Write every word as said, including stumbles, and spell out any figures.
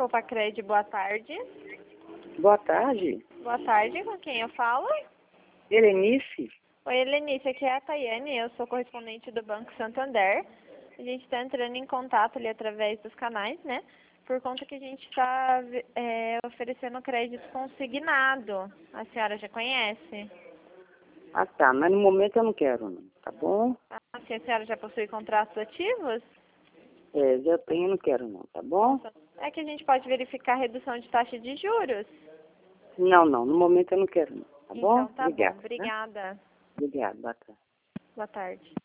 Poupa Cred, boa tarde. Boa tarde. Boa tarde, com quem eu falo? Helenice? Oi, Helenice, aqui é a Tayane, eu sou correspondente do Banco Santander. A gente está entrando em contato ali através dos canais, né? Por conta que a gente está é, oferecendo crédito consignado. A senhora já conhece? Ah, tá, mas no momento eu não quero, não, tá bom? Ah, se a senhora já possui contratos ativos? É, já tenho, não quero, não, tá bom? É que a gente pode verificar a redução de taxa de juros. Não, não, no momento eu não quero, não, tá bom? Então tá bom, Obrigado, né? obrigada. Obrigado, boa tarde. Boa tarde.